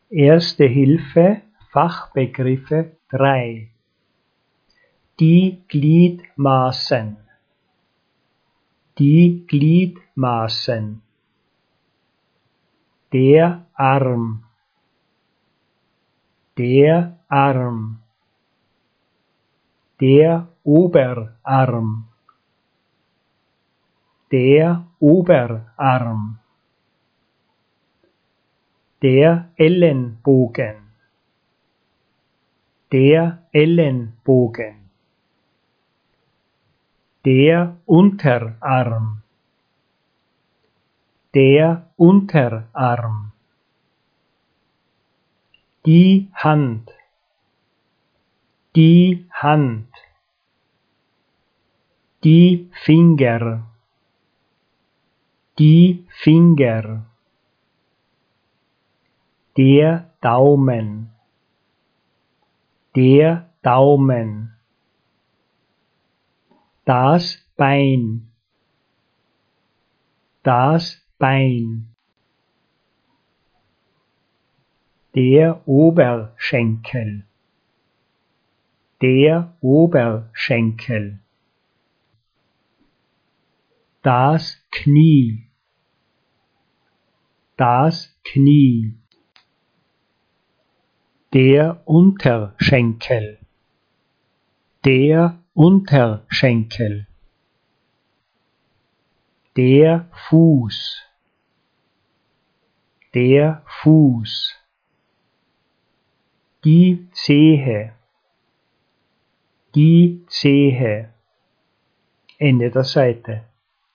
Erste Hilfe, Fachbegriffe 3. Die Gliedmaßen. Die Gliedmaßen. Der Arm. Der Arm. Der Oberarm. Der Oberarm. Der Ellenbogen. Der Ellenbogen. Der Unterarm. Der Unterarm. Die Hand. Die Hand. Die Finger. Die Finger. Der Daumen. Der Daumen. Das Bein. Das Bein. Der Oberschenkel. Der Oberschenkel. Das Knie. Das Knie. Der Unterschenkel. Der Unterschenkel. Der Fuß. Der Fuß. Die Zehe. Die Zehe. Ende der Seite.